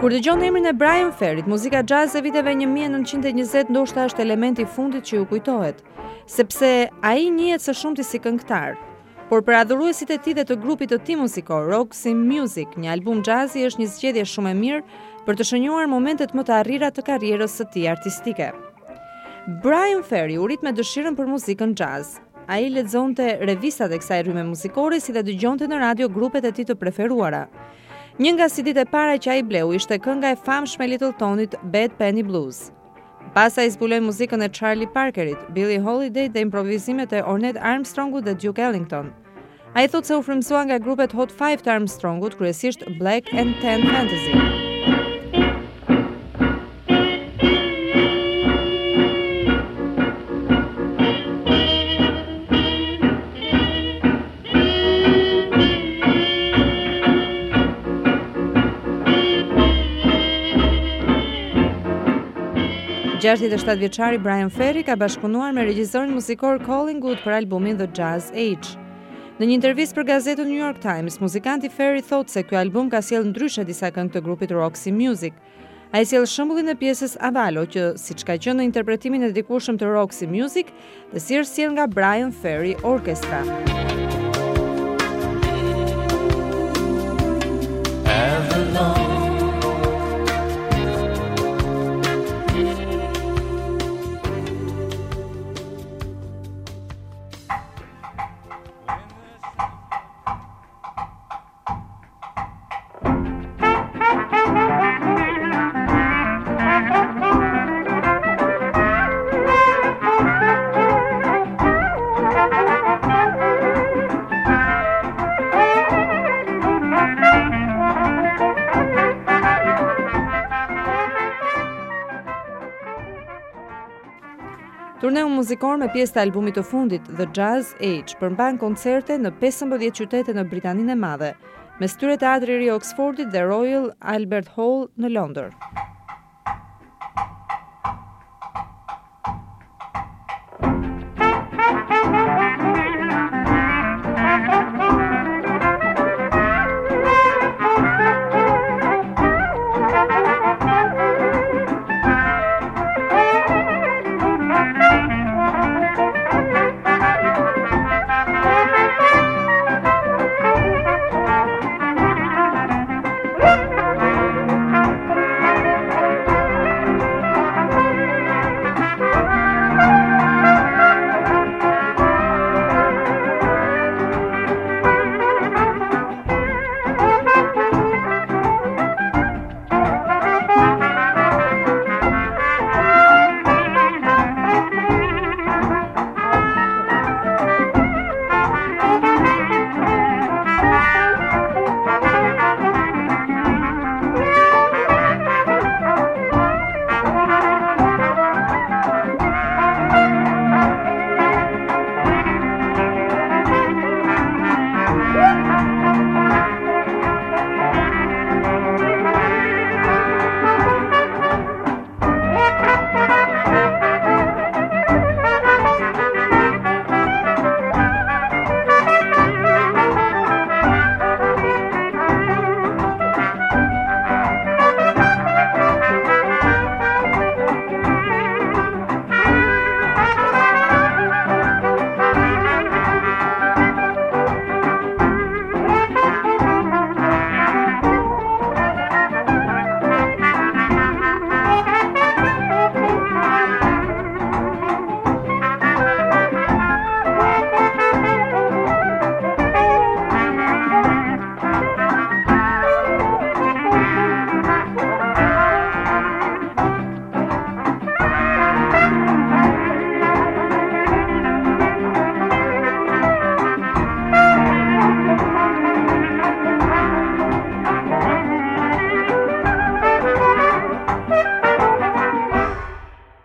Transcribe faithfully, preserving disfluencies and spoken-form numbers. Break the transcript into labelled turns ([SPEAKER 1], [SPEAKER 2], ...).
[SPEAKER 1] Kur dëgjon emrin e Bryan Ferryt, muzika jazz e viteve një mijë e nëntëqind e njëzet ndoshta është elementi i fundit që ju kujtohet, sepse ai njihet së shumti si këngëtar. Por për adhuruesit e tij dhe të grupit të tij muzikor, Roxy Music, një album jazzi është një zgjedhje shumë e mirë për të shënjuar momentet më të arrira të karrierës së tij artistike. Bryan Ferry u rit me dëshirën për muzikën jazz. Ai lexonte revistat e kësaj rrymë muzikore si dhe dëgjonte në radio grupet e tij të preferuara. Një nga C D-t e para që ai bleu ishte kënga e famshme e Little Tonit, Bad Penny Blues. Pas ai zbuloi muzikën e Charlie Parkerit, Billie Holiday dhe improvizimet e Ornette Armstrongut dhe Duke Ellington. Ai thotë se u frymësua nga grupet Hot Five të Armstrongut, kryesisht Black and Tan Fantasy. gjashtëdhjetë e shtatë vjeçari Bryan Ferry ka bashkëpunuar me regjisorin muzikor Colin Good për albumin The Jazz Age. Në një intervistë për gazetën New York Times, muzikanti Ferry thotë se ky album ka sjellë ndryshe disa këngë të grupit Roxy Music. Ai sjell shembullin e pjesës Avalo, që siç ka qenë në interpretimin e dikushëm të Roxy Music, dhe si është sjell nga Bryan Ferry Orchestra. Turneu muzikor me pjesë të albumit të fundit The Jazz Age përmban koncerte në pesëmbëdhjetë qytete në Britaninë e Madhe, mes tyre Teatri i Ri Oxfordit dhe Royal Albert Hall në Londër.